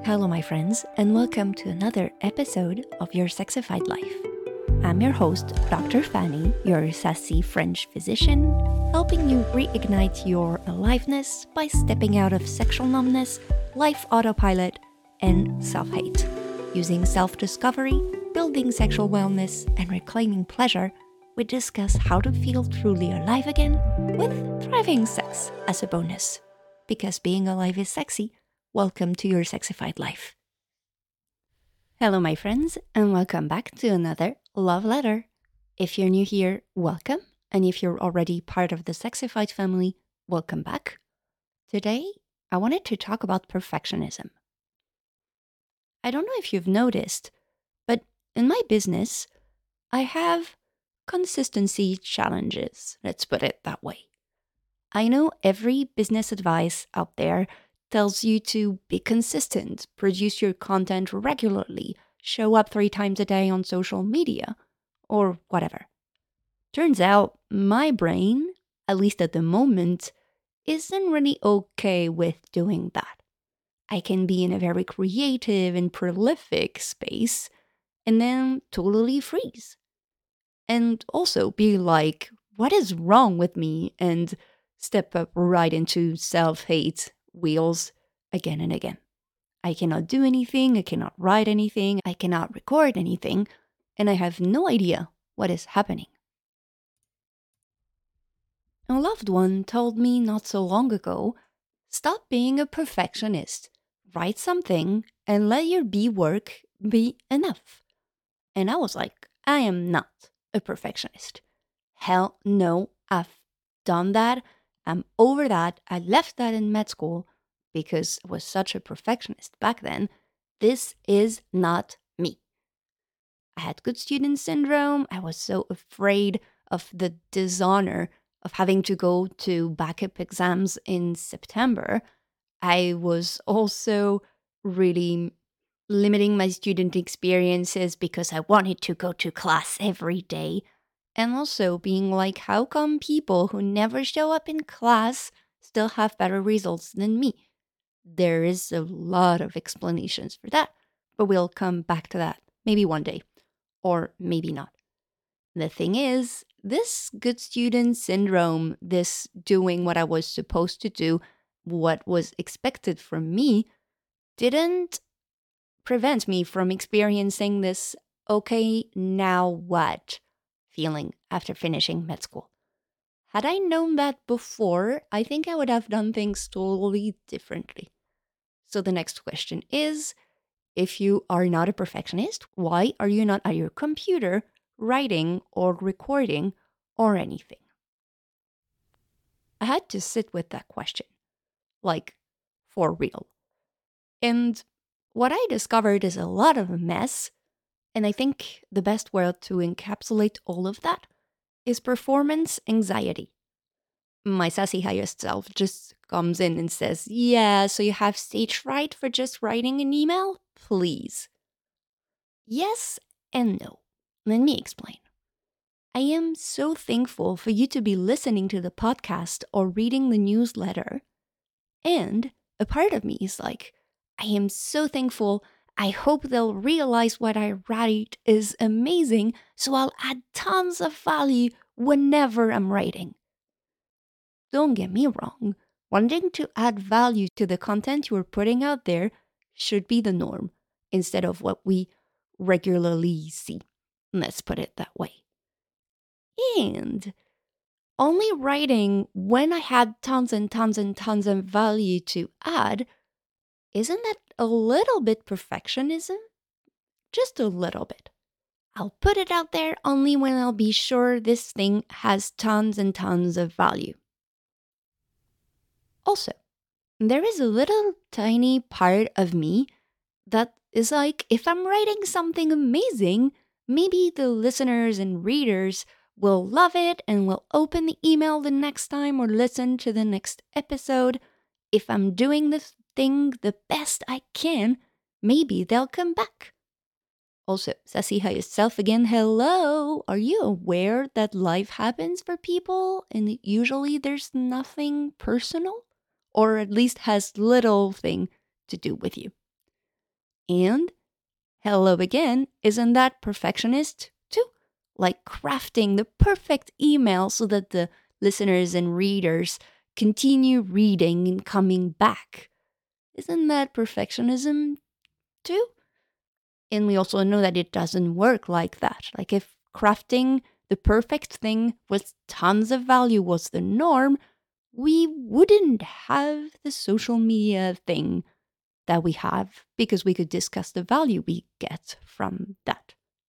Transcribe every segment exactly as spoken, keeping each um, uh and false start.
Hello, my friends, and welcome to another episode of Your Sexified Life. I'm your host, Doctor Fanny, your sassy French physician, helping you reignite your aliveness by stepping out of sexual numbness, life autopilot, and self-hate. Using self-discovery, building sexual wellness, and reclaiming pleasure, we discuss how to feel truly alive again with thriving sex as a bonus. Because being alive is sexy. Welcome to Your Sexified Life. Hello, my friends, and welcome back to another love letter. If you're new here, welcome. And if you're already part of the Sexified family, welcome back. Today, I wanted to talk about perfectionism. I don't know if you've noticed, but in my business, I have consistency challenges. Let's put it that way. I know every business advice out there tells you to be consistent, produce your content regularly, show up three times a day on social media, or whatever. Turns out my brain, at least at the moment, isn't really okay with doing that. I can be in a very creative and prolific space and then totally freeze. And also be like, what is wrong with me? And step up right into self-hate wheels again and again. I cannot do anything, I cannot write anything, I cannot record anything, and I have no idea what is happening. A loved one told me not so long ago, stop being a perfectionist, write something, and let your be work be enough. And I was like, I am not a perfectionist. Hell no, I've done that. I'm over that. I left that in med school because I was such a perfectionist back then. This is not me. I had good student syndrome. I was so afraid of the dishonor of having to go to backup exams in September. I was also really limiting my student experiences because I wanted to go to class every day. And also being like, how come people who never show up in class still have better results than me? There is a lot of explanations for that, but we'll come back to that maybe one day, or maybe not. The thing is, this good student syndrome, this doing what I was supposed to do, what was expected from me, didn't prevent me from experiencing this, okay, now what? Feeling after finishing med school. Had I known that before, I think I would have done things totally differently. So the next question is, if you are not a perfectionist, why are you not at your computer writing or recording or anything? I had to sit with that question, like for real. And what I discovered is a lot of a mess. And I think the best word to encapsulate all of that is performance anxiety. My sassy highest self just comes in and says, yeah, so you have stage fright for just writing an email? Please. Yes and no. Let me explain. I am so thankful for you to be listening to the podcast or reading the newsletter. And a part of me is like, I am so thankful. I hope they'll realize what I write is amazing, so I'll add tons of value whenever I'm writing. Don't get me wrong, wanting to add value to the content you're putting out there should be the norm instead of what we regularly see. Let's put it that way. And only writing when I had tons and tons and tons of value to add, isn't that a little bit perfectionism? Just a little bit. I'll put it out there only when I'll be sure this thing has tons and tons of value. Also, there is a little tiny part of me that is like, if I'm writing something amazing, maybe the listeners and readers will love it and will open the email the next time or listen to the next episode. If I'm doing this thing the best I can, maybe they'll come back. Also, sassy highest self again, hello! Are you aware that life happens for people and usually there's nothing personal? Or at least has little thing to do with you? And hello again, isn't that perfectionist too? Like crafting the perfect email so that the listeners and readers continue reading and coming back. Isn't that perfectionism too? And we also know that it doesn't work like that. Like if crafting the perfect thing with tons of value was the norm, we wouldn't have the social media thing that we have because we could discuss the value we get from that.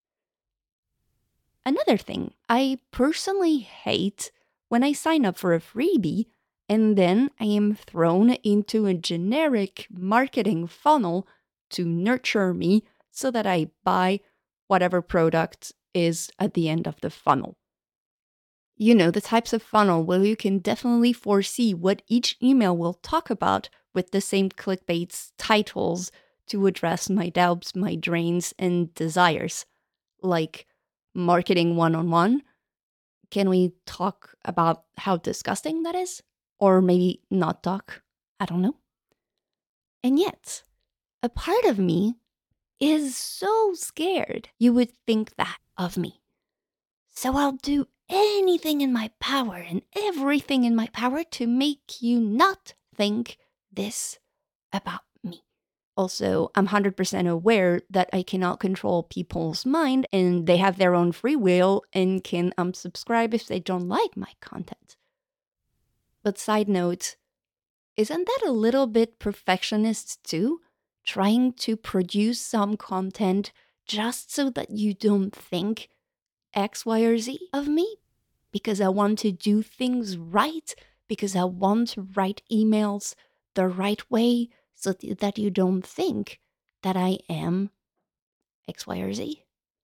Another thing, I personally hate when I sign up for a freebie and then I am thrown into a generic marketing funnel to nurture me so that I buy whatever product is at the end of the funnel. You know, the types of funnel where you can definitely foresee what each email will talk about with the same clickbait titles to address my doubts, my drains, and desires. Like marketing one-on-one. Can we talk about how disgusting that is? Or maybe not talk? I don't know. And yet, a part of me is so scared you would think that of me. So I'll do anything in my power and everything in my power to make you not think this about me. Also, I'm one hundred percent aware that I cannot control people's mind and they have their own free will and can unsubscribe if they don't like my content. But side note, isn't that a little bit perfectionist too? Trying to produce some content just so that you don't think X, Y, or Z of me? Because I want to do things right, because I want to write emails the right way so th- that you don't think that I am X, Y, or Z.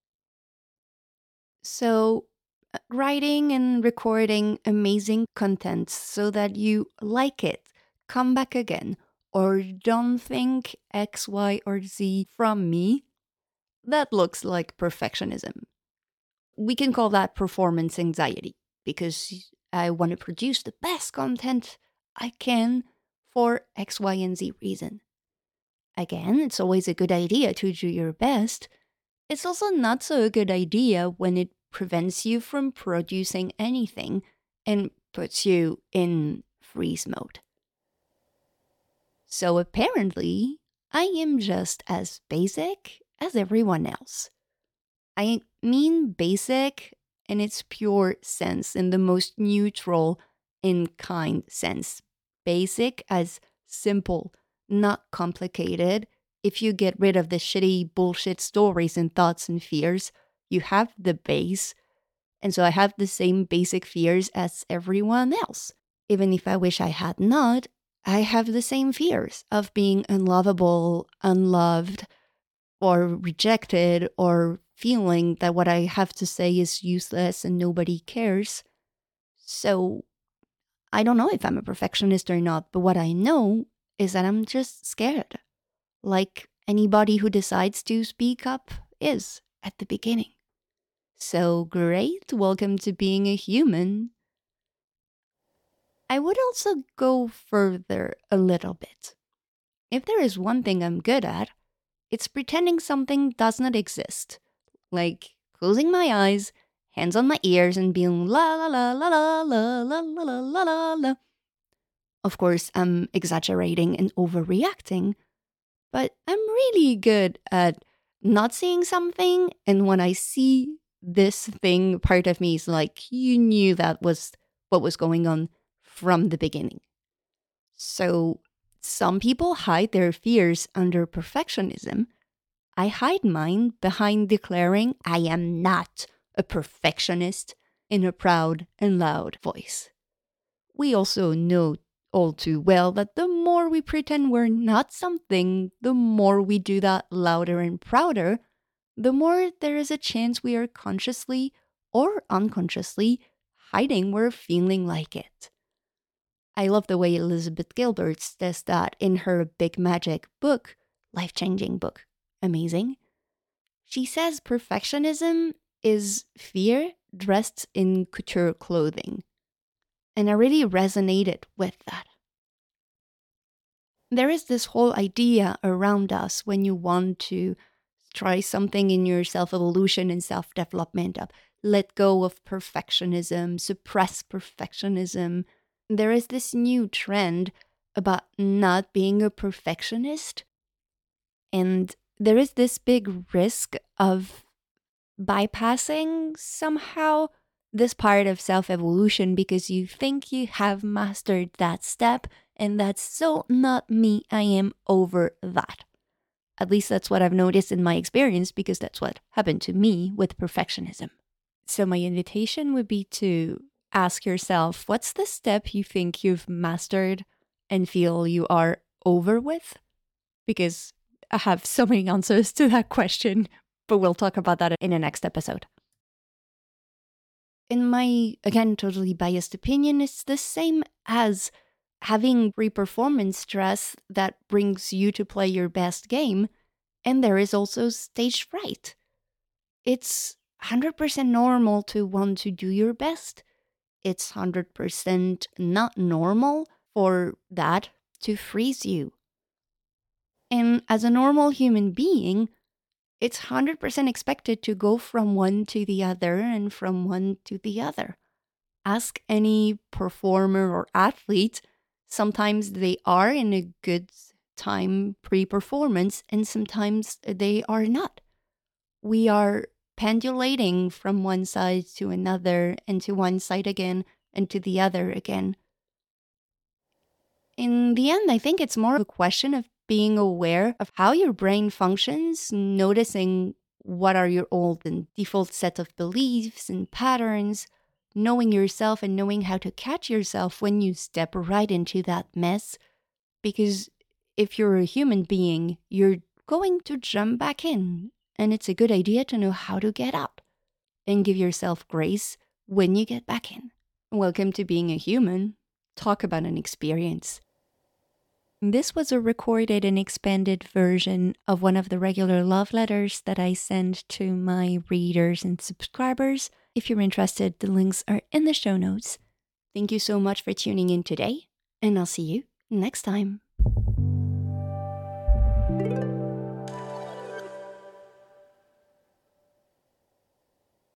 So, uh, writing and recording amazing content so that you like it, come back again, or don't think X, Y, or Z from me, that looks like perfectionism. We can call that performance anxiety because I want to produce the best content I can for X, Y, and Z reason. Again, it's always a good idea to do your best. It's also not so a good idea when it prevents you from producing anything and puts you in freeze mode. So apparently, I am just as basic as everyone else. I mean basic in its pure sense, in the most neutral and kind sense. Basic as simple, not complicated. If you get rid of the shitty bullshit stories and thoughts and fears, you have the base. And so I have the same basic fears as everyone else. Even if I wish I had not, I have the same fears of being unlovable, unloved, or rejected, or feeling that what I have to say is useless and nobody cares. So I don't know if I'm a perfectionist or not, but what I know is that I'm just scared. Like anybody who decides to speak up is at the beginning. So great, welcome to being a human. I would also go further a little bit. If there is one thing I'm good at, it's pretending something does not exist. Like closing my eyes, hands on my ears, and being la la la la la la la la la la la la. Of course, I'm exaggerating and overreacting, but I'm really good at not seeing something, and when I see this thing, part of me is like, you knew that was what was going on from the beginning. So some people hide their fears under perfectionism. I hide mine behind declaring I am not a perfectionist in a proud and loud voice. We also know all too well that the more we pretend we're not something, the more we do that louder and prouder, the more there is a chance we are consciously or unconsciously hiding we're feeling like it. I love the way Elizabeth Gilbert says that in her Big Magic book, life-changing book. Amazing. She says perfectionism is fear dressed in couture clothing. And I really resonated with that. There is this whole idea around us when you want to try something in your self-evolution and self-development of let go of perfectionism, suppress perfectionism. There is this new trend about not being a perfectionist. And there is this big risk of bypassing somehow this part of self-evolution because you think you have mastered that step, and that's so not me. I am over that. At least that's what I've noticed in my experience, because that's what happened to me with perfectionism. So my invitation would be to ask yourself, what's the step you think you've mastered and feel you are over with? Because I have so many answers to that question, but we'll talk about that in the next episode. In my, again, totally biased opinion, it's the same as having pre-performance stress that brings you to play your best game, and there is also stage fright. It's one hundred percent normal to want to do your best. It's one hundred percent not normal for that to freeze you. And as a normal human being, it's one hundred percent expected to go from one to the other and from one to the other. Ask any performer or athlete. Sometimes they are in a good time pre-performance and sometimes they are not. We are pendulating from one side to another and to one side again and to the other again. In the end, I think it's more of a question of being aware of how your brain functions, noticing what are your old and default set of beliefs and patterns, knowing yourself and knowing how to catch yourself when you step right into that mess. Because if you're a human being, you're going to jump back in, and it's a good idea to know how to get out and give yourself grace when you get back in. Welcome to being a human. Talk about an experience. This was a recorded and expanded version of one of the regular love letters that I send to my readers and subscribers. If you're interested, the links are in the show notes. Thank you so much for tuning in today, and I'll see you next time.